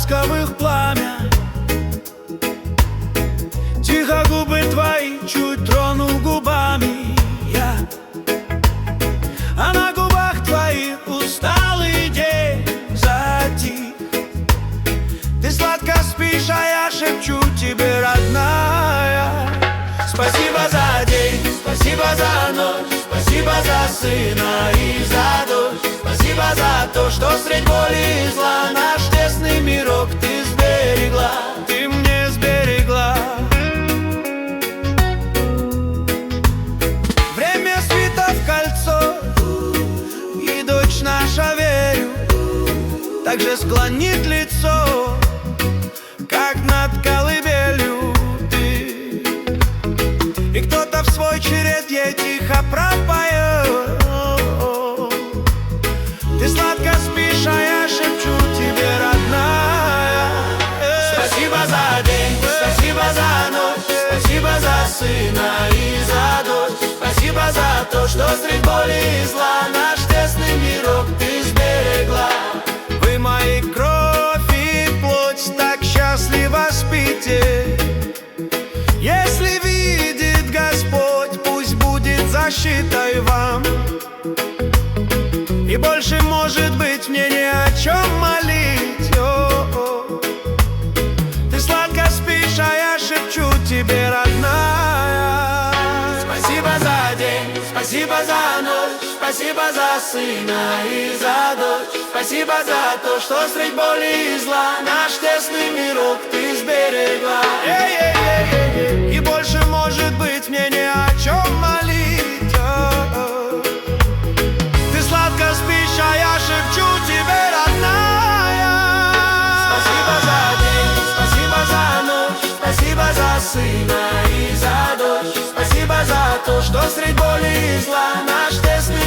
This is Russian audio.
ласковых пламя. Тихо губы твои чуть тронул губами я, а на губах твоих усталый день затих. Ты сладко спишь, а я шепчу тебе, родная: спасибо за день, спасибо за ночь, спасибо за сына и за дочь. Спасибо за то, что средь боли и зла наш тесный мирок ты сберегла, ты мне сберегла. Время свитов кольцо, и дочь наша, верю, также склонит лицо, как над колыбелью ты. И кто-то в свой черед ей тихо пропоет: ты сладко спишь, а я шепчу тебе, родная: спасибо за день, спасибо за ночь, спасибо за сына и за дочь. Спасибо за то, что средь боли и зла наш тесный мирок ты сберегла. Вы мои кровь и плоть, так счастливо спите. Если видит Господь, пусть будет защитой вам. И больше, может быть, мне ни о чем молить. Ты сладко спишь, а я шепчу тебе, родная: спасибо за день, спасибо за ночь, спасибо за сына и за дочь. Спасибо за то, что средь боли и зла наш тесный мирок ты сберегла. И больше, может быть, мне ни о чем молить. Ты сладко спишь, а я шепчу тебе, родная: спасибо за день, спасибо за ночь, спасибо за сына и за дочь. Спасибо за то, что средь боли и зла наш тесный